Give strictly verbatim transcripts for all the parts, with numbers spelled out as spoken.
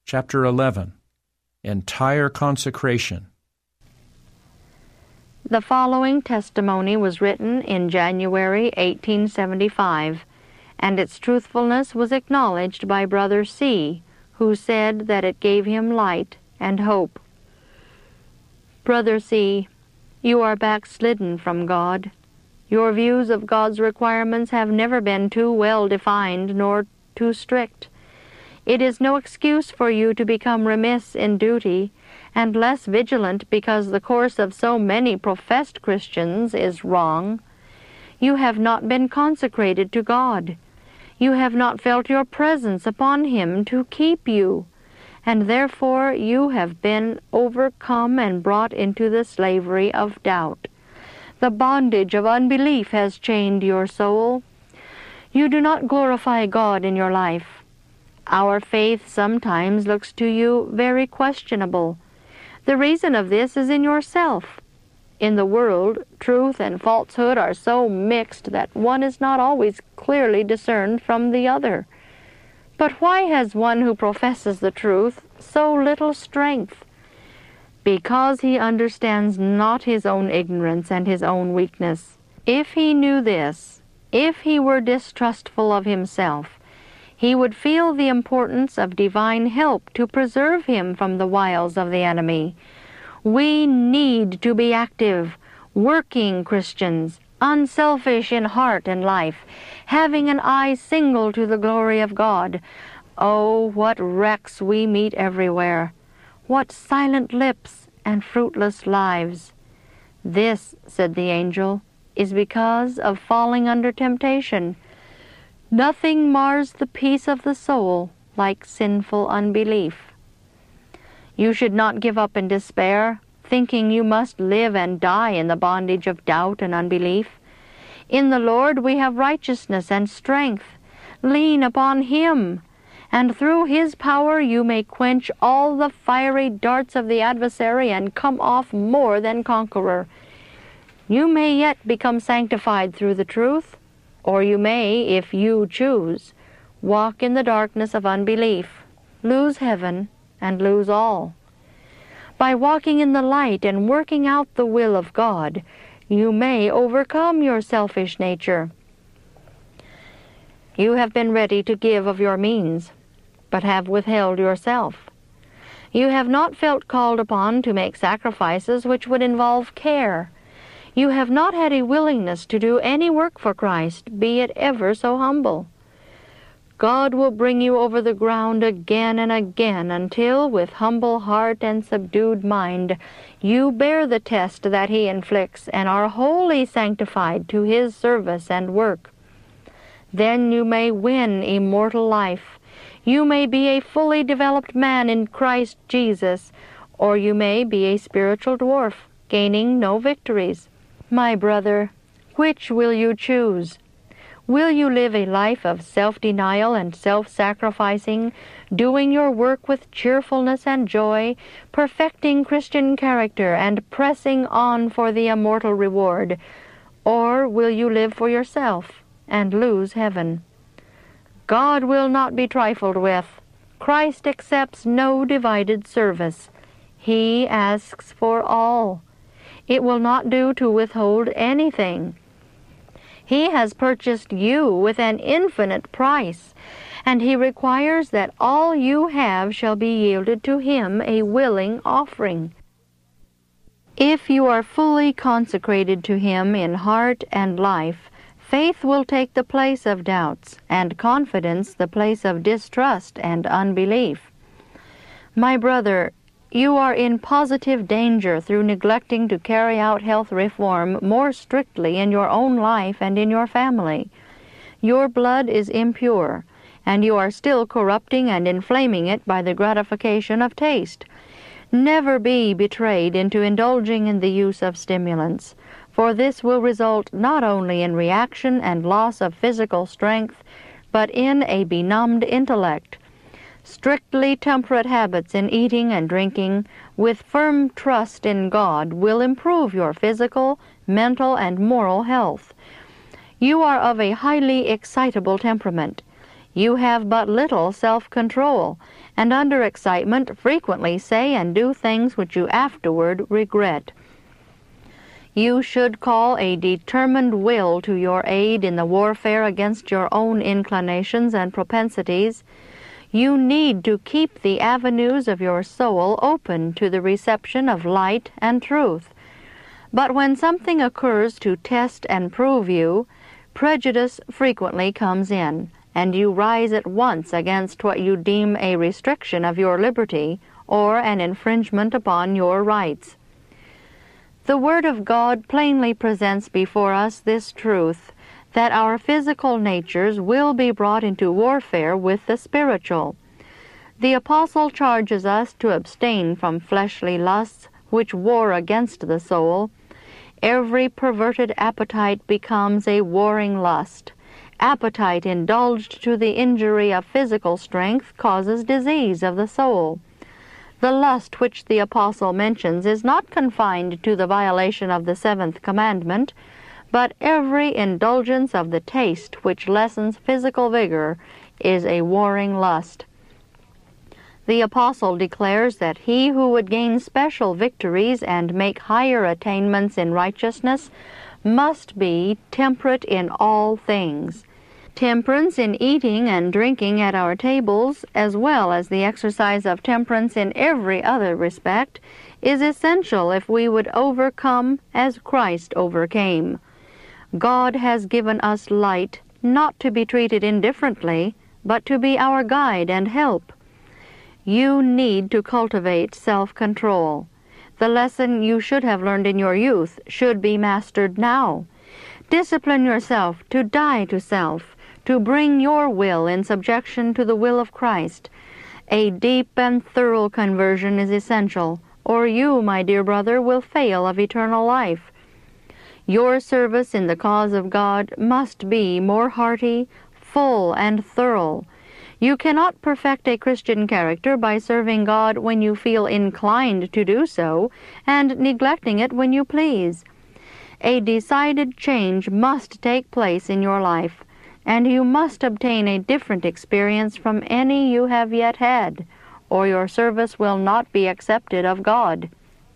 Chapter eleven. Entire Consecration. The following testimony was written in January eighteen seventy-five, and its truthfulness was acknowledged by Brother C., who said that it gave him light and hope. Brother C., you are backslidden from God. Your views of God's requirements have never been too well defined nor too strict. It is no excuse for you to become remiss in duty and less vigilant because the course of so many professed Christians is wrong. You have not been consecrated to God. You have not felt your presence upon Him to keep you, and therefore you have been overcome and brought into the slavery of doubt. The bondage of unbelief has chained your soul. You do not glorify God in your life. Our faith sometimes looks to you very questionable. The reason of this is in yourself. In the world, truth and falsehood are so mixed that one is not always clearly discerned from the other. But why has one who professes the truth so little strength? Because he understands not his own ignorance and his own weakness. If he knew this, if he were distrustful of himself, he would feel the importance of divine help to preserve him from the wiles of the enemy. We need to be active, working Christians, unselfish in heart and life, having an eye single to the glory of God. Oh, what wrecks we meet everywhere! What silent lips and fruitless lives! This, said the angel, is because of falling under temptation. Nothing mars the peace of the soul like sinful unbelief. You should not give up in despair, thinking you must live and die in the bondage of doubt and unbelief. In the Lord we have righteousness and strength. Lean upon Him, and through His power you may quench all the fiery darts of the adversary and come off more than conqueror. You may yet become sanctified through the truth, or you may, if you choose, walk in the darkness of unbelief, lose heaven, and lose all. By walking in the light and working out the will of God, you may overcome your selfish nature. You have been ready to give of your means, but have withheld yourself. You have not felt called upon to make sacrifices which would involve care. You have not had a willingness to do any work for Christ, be it ever so humble. God will bring you over the ground again and again until, with humble heart and subdued mind, you bear the test that He inflicts and are wholly sanctified to His service and work. Then you may win immortal life. You may be a fully developed man in Christ Jesus, or you may be a spiritual dwarf, gaining no victories. My brother, which will you choose? Will you live a life of self-denial and self-sacrificing, doing your work with cheerfulness and joy, perfecting Christian character and pressing on for the immortal reward? Or will you live for yourself and lose heaven? God will not be trifled with. Christ accepts no divided service. He asks for all. It will not do to withhold anything. He has purchased you with an infinite price, and He requires that all you have shall be yielded to Him, a willing offering. If you are fully consecrated to Him in heart and life, faith will take the place of doubts, and confidence the place of distrust and unbelief. My brother, you are in positive danger through neglecting to carry out health reform more strictly in your own life and in your family. Your blood is impure, and you are still corrupting and inflaming it by the gratification of taste. Never be betrayed into indulging in the use of stimulants, for this will result not only in reaction and loss of physical strength, but in a benumbed intellect. Strictly temperate habits in eating and drinking, with firm trust in God, will improve your physical, mental, and moral health. You are of a highly excitable temperament. You have but little self-control, and under excitement frequently say and do things which you afterward regret. You should call a determined will to your aid in the warfare against your own inclinations and propensities. You need to keep the avenues of your soul open to the reception of light and truth. But when something occurs to test and prove you, prejudice frequently comes in, and you rise at once against what you deem a restriction of your liberty or an infringement upon your rights. The Word of God plainly presents before us this truth, that our physical natures will be brought into warfare with the spiritual. The Apostle charges us to abstain from fleshly lusts which war against the soul. Every perverted appetite becomes a warring lust. Appetite indulged to the injury of physical strength causes disease of the soul. The lust which the Apostle mentions is not confined to the violation of the seventh commandment, but every indulgence of the taste which lessens physical vigor is a warring lust. The Apostle declares that he who would gain special victories and make higher attainments in righteousness must be temperate in all things. Temperance in eating and drinking at our tables, as well as the exercise of temperance in every other respect, is essential if we would overcome as Christ overcame. God has given us light not to be treated indifferently, but to be our guide and help. You need to cultivate self-control. The lesson you should have learned in your youth should be mastered now. Discipline yourself to die to self, to bring your will in subjection to the will of Christ. A deep and thorough conversion is essential, or you, my dear brother, will fail of eternal life. Your service in the cause of God must be more hearty, full, and thorough. You cannot perfect a Christian character by serving God when you feel inclined to do so, and neglecting it when you please. A decided change must take place in your life, and you must obtain a different experience from any you have yet had, or your service will not be accepted of God.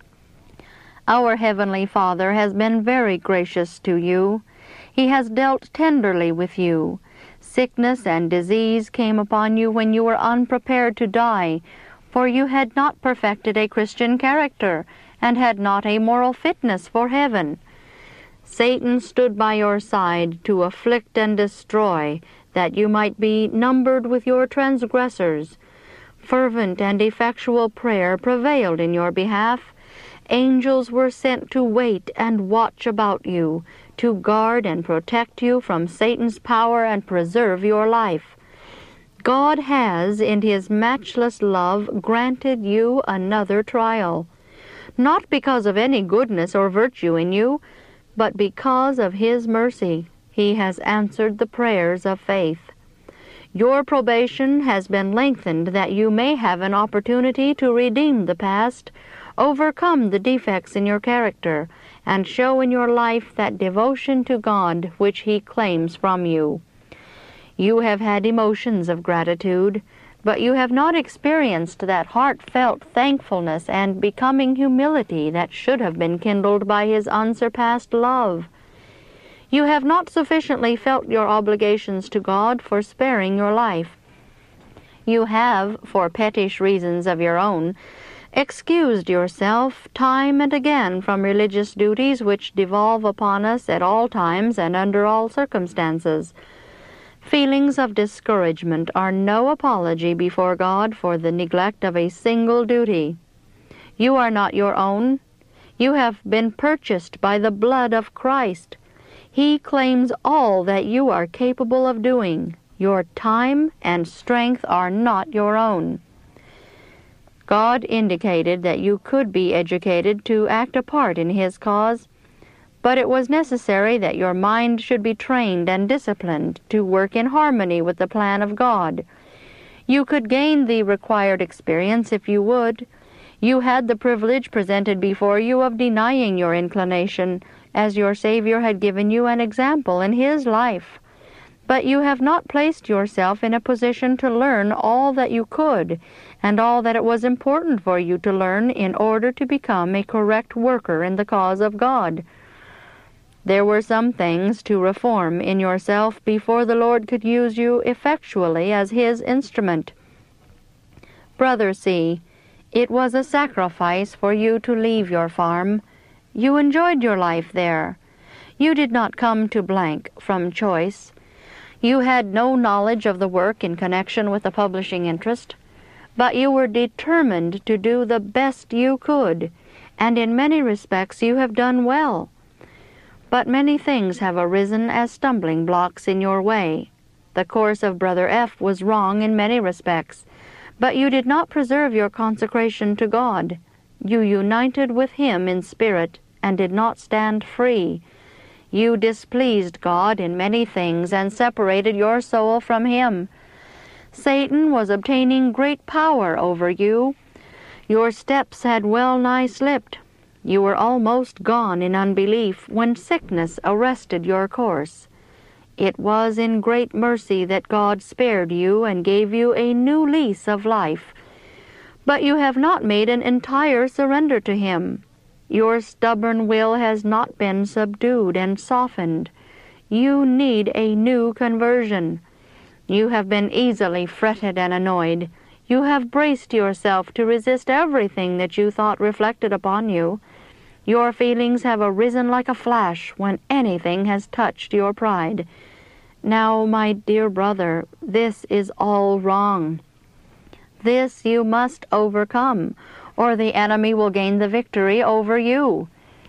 Our Heavenly Father has been very gracious to you. He has dealt tenderly with you. Sickness and disease came upon you when you were unprepared to die, for you had not perfected a Christian character, and had not a moral fitness for heaven. Satan stood by your side to afflict and destroy, that you might be numbered with your transgressors. Fervent and effectual prayer prevailed in your behalf. Angels were sent to wait and watch about you, to guard and protect you from Satan's power and preserve your life. God has, in His matchless love, granted you another trial, not because of any goodness or virtue in you, but because of His mercy. He has answered the prayers of faith. Your probation has been lengthened that you may have an opportunity to redeem the past, overcome the defects in your character, and show in your life that devotion to God which He claims from you. You have had emotions of gratitude, but you have not experienced that heartfelt thankfulness and becoming humility that should have been kindled by His unsurpassed love. You have not sufficiently felt your obligations to God for sparing your life. You have, for pettish reasons of your own, excused yourself time and again from religious duties which devolve upon us at all times and under all circumstances. Feelings of discouragement are no apology before God for the neglect of a single duty. You are not your own. You have been purchased by the blood of Christ. He claims all that you are capable of doing. Your time and strength are not your own. God indicated that you could be educated to act a part in His cause, but it was necessary that your mind should be trained and disciplined to work in harmony with the plan of God. You could gain the required experience if you would. You had the privilege presented before you of denying your inclination, as your Savior had given you an example in His life. But you have not placed yourself in a position to learn all that you could and all that it was important for you to learn in order to become a correct worker in the cause of God. There were some things to reform in yourself before the Lord could use you effectually as His instrument. Brother C., it was a sacrifice for you to leave your farm. You enjoyed your life there. You did not come to blank from choice. You had no knowledge of the work in connection with the publishing interest, but you were determined to do the best you could, and in many respects you have done well. But many things have arisen as stumbling blocks in your way. The course of Brother F. was wrong in many respects, but you did not preserve your consecration to God. You united with Him in spirit and did not stand free. You displeased God in many things and separated your soul from Him. Satan was obtaining great power over you. Your steps had well nigh slipped. You were almost gone in unbelief when sickness arrested your course. It was in great mercy that God spared you and gave you a new lease of life. But you have not made an entire surrender to Him. Your stubborn will has not been subdued and softened. You need a new conversion. You have been easily fretted and annoyed. You have braced yourself to resist everything that you thought reflected upon you. Your feelings have arisen like a flash when anything has touched your pride. Now, my dear brother, this is all wrong. This you must overcome, or the enemy will gain the victory over you.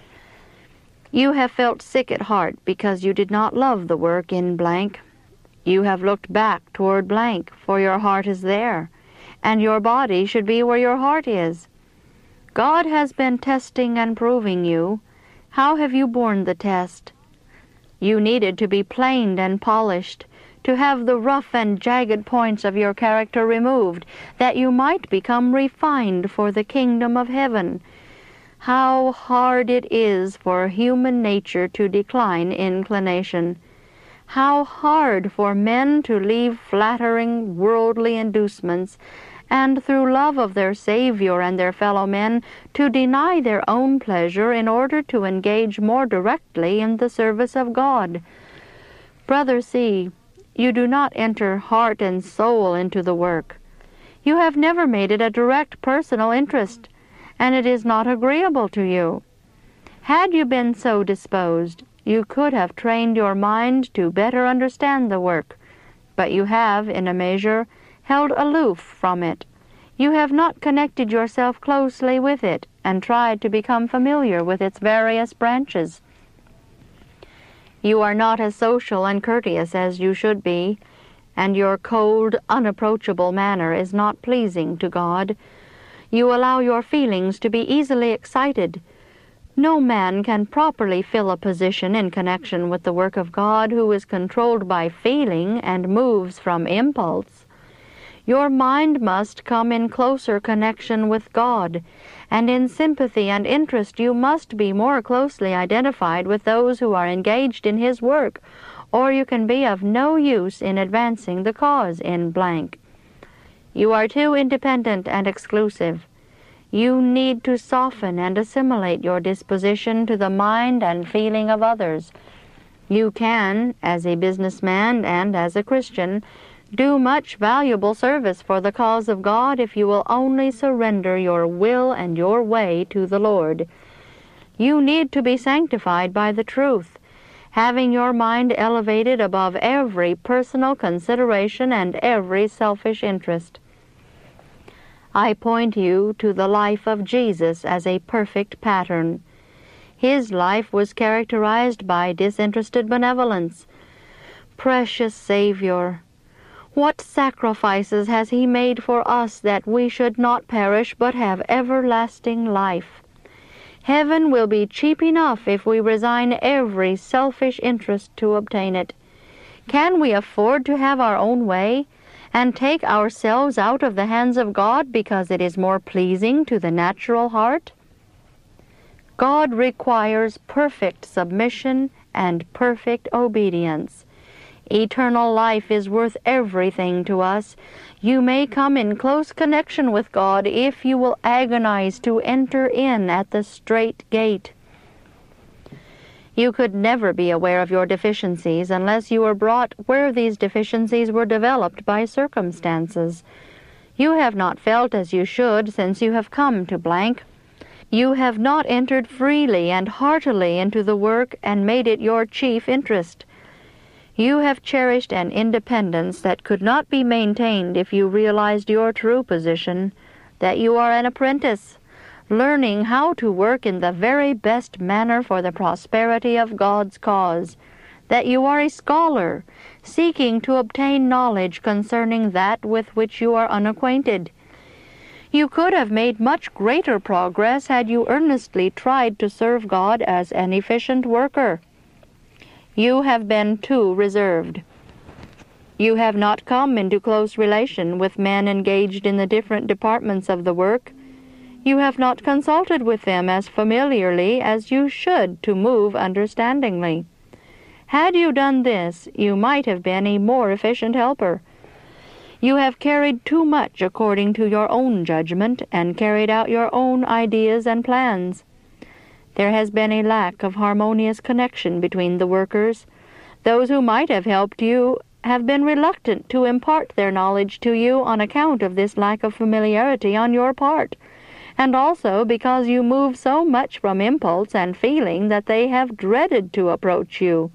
You have felt sick at heart because you did not love the work in blank. You have looked back toward blank, for your heart is there, and your body should be where your heart is. God has been testing and proving you. How have you borne the test? You needed to be planed and polished, to have the rough and jagged points of your character removed, that you might become refined for the kingdom of heaven. How hard it is for human nature to decline inclination. How hard for men to leave flattering worldly inducements, and through love of their Savior and their fellow men, to deny their own pleasure in order to engage more directly in the service of God. Brother C., you do not enter heart and soul into the work. You have never made it a direct personal interest, and it is not agreeable to you. Had you been so disposed, you could have trained your mind to better understand the work, but you have, in a measure, held aloof from it. You have not connected yourself closely with it and tried to become familiar with its various branches. You are not as social and courteous as you should be, and your cold, unapproachable manner is not pleasing to God. You allow your feelings to be easily excited. No man can properly fill a position in connection with the work of God who is controlled by feeling and moves from impulse. Your mind must come in closer connection with God, and in sympathy and interest you must be more closely identified with those who are engaged in His work, or you can be of no use in advancing the cause in blank. You are too independent and exclusive. You need to soften and assimilate your disposition to the mind and feeling of others. You can, as a businessman and as a Christian, do much valuable service for the cause of God if you will only surrender your will and your way to the Lord. You need to be sanctified by the truth, having your mind elevated above every personal consideration and every selfish interest. I point you to the life of Jesus as a perfect pattern. His life was characterized by disinterested benevolence. Precious Savior, what sacrifices has He made for us that we should not perish but have everlasting life? Heaven will be cheap enough if we resign every selfish interest to obtain it. Can we afford to have our own way and take ourselves out of the hands of God because it is more pleasing to the natural heart? God requires perfect submission and perfect obedience. Eternal life is worth everything to us. You may come in close connection with God if you will agonize to enter in at the strait gate. You could never be aware of your deficiencies unless you were brought where these deficiencies were developed by circumstances. You have not felt as you should since you have come to blank. You have not entered freely and heartily into the work and made it your chief interest. You have cherished an independence that could not be maintained if you realized your true position, that you are an apprentice, learning how to work in the very best manner for the prosperity of God's cause, that you are a scholar, seeking to obtain knowledge concerning that with which you are unacquainted. You could have made much greater progress had you earnestly tried to serve God as an efficient worker. You have been too reserved. You have not come into close relation with men engaged in the different departments of the work. You have not consulted with them as familiarly as you should to move understandingly. Had you done this, you might have been a more efficient helper. You have carried too much according to your own judgment and carried out your own ideas and plans. There has been a lack of harmonious connection between the workers. Those who might have helped you have been reluctant to impart their knowledge to you on account of this lack of familiarity on your part, and also because you move so much from impulse and feeling that they have dreaded to approach you.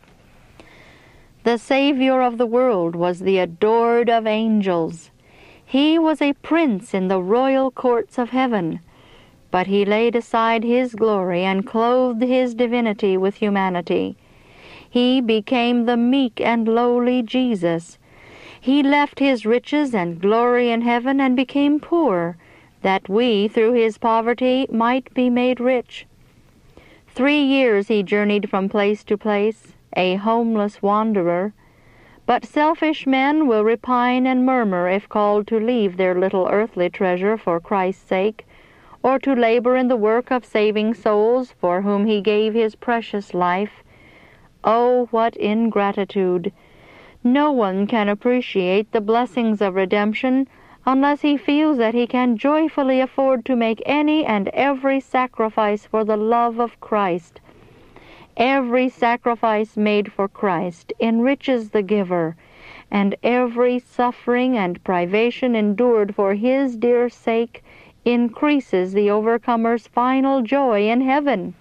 The Savior of the world was the adored of angels. He was a prince in the royal courts of heaven, but he laid aside his glory and clothed his divinity with humanity. He became the meek and lowly Jesus. He left his riches and glory in heaven and became poor, that we, through his poverty, might be made rich. Three years he journeyed from place to place, a homeless wanderer. But selfish men will repine and murmur if called to leave their little earthly treasure for Christ's sake, or to labor in the work of saving souls for whom he gave his precious life. Oh, what ingratitude! No one can appreciate the blessings of redemption unless he feels that he can joyfully afford to make any and every sacrifice for the love of Christ. Every sacrifice made for Christ enriches the giver, and every suffering and privation endured for his dear sake increases the overcomer's final joy in heaven.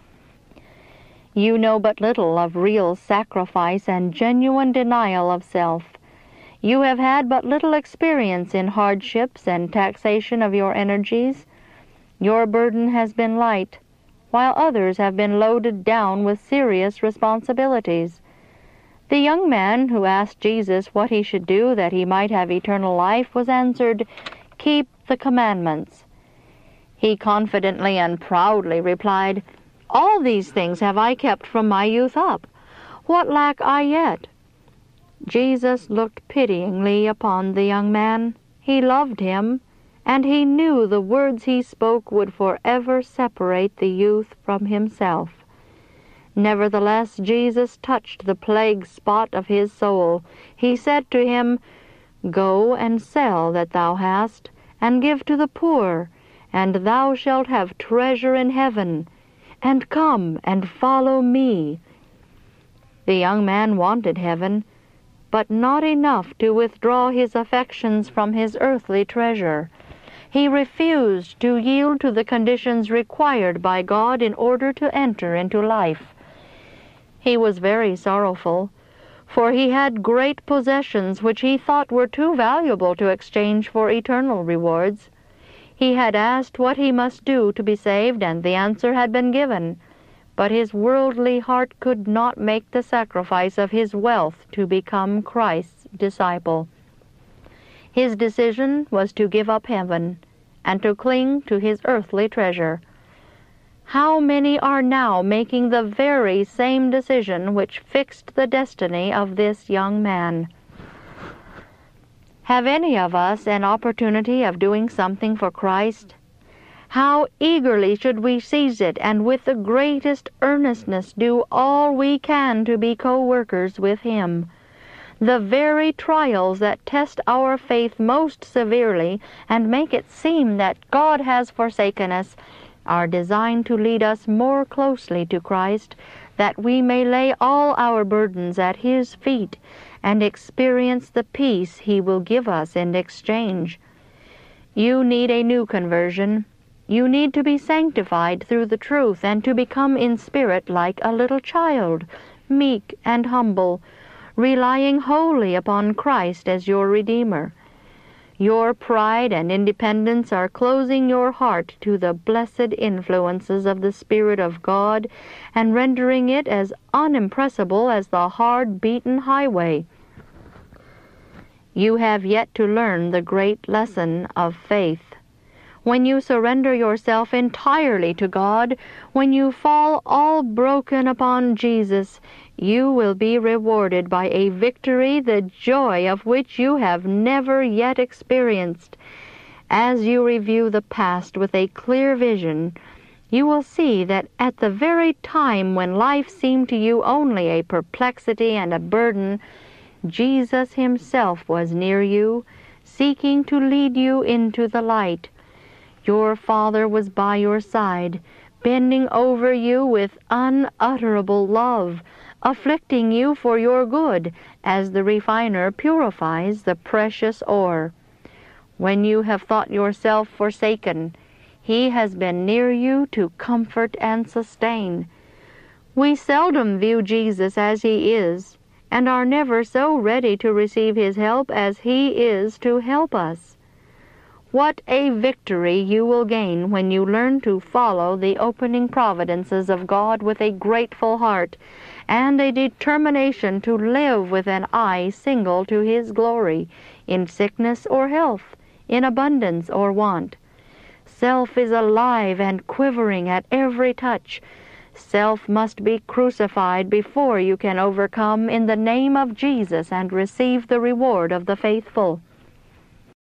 You know but little of real sacrifice and genuine denial of self. You have had but little experience in hardships and taxation of your energies. Your burden has been light, while others have been loaded down with serious responsibilities. The young man who asked Jesus what he should do that he might have eternal life was answered, "Keep the commandments." He confidently and proudly replied, "All these things have I kept from my youth up. What lack I yet?" Jesus looked pityingly upon the young man. He loved him, and he knew the words he spoke would forever separate the youth from himself. Nevertheless, Jesus touched the plague spot of his soul. He said to him, "Go and sell that thou hast, and give to the poor, and thou shalt have treasure in heaven. And come and follow me." The young man wanted heaven, but not enough to withdraw his affections from his earthly treasure. He refused to yield to the conditions required by God in order to enter into life. He was very sorrowful, for he had great possessions which he thought were too valuable to exchange for eternal rewards. He had asked what he must do to be saved, and the answer had been given, but his worldly heart could not make the sacrifice of his wealth to become Christ's disciple. His decision was to give up heaven and to cling to his earthly treasure. How many are now making the very same decision which fixed the destiny of this young man? Have any of us an opportunity of doing something for Christ? How eagerly should we seize it, and with the greatest earnestness do all we can to be co-workers with him. The very trials that test our faith most severely and make it seem that God has forsaken us are designed to lead us more closely to Christ, that we may lay all our burdens at His feet and experience the peace He will give us in exchange. You need a new conversion. You need to be sanctified through the truth and to become in spirit like a little child, meek and humble, relying wholly upon Christ as your Redeemer. Your pride and independence are closing your heart to the blessed influences of the Spirit of God and rendering it as unimpressible as the hard-beaten highway. You have yet to learn the great lesson of faith. When you surrender yourself entirely to God, when you fall all broken upon Jesus, you will be rewarded by a victory the joy of which you have never yet experienced. As you review the past with a clear vision, you will see that at the very time when life seemed to you only a perplexity and a burden, Jesus Himself was near you, seeking to lead you into the light. Your Father was by your side, bending over you with unutterable love, afflicting you for your good, as the refiner purifies the precious ore. When you have thought yourself forsaken, He has been near you to comfort and sustain. We seldom view Jesus as He is, and are never so ready to receive His help as He is to help us. What a victory you will gain when you learn to follow the opening providences of God with a grateful heart and a determination to live with an eye single to His glory, in sickness or health, in abundance or want. Self is alive and quivering at every touch. Self must be crucified before you can overcome in the name of Jesus and receive the reward of the faithful.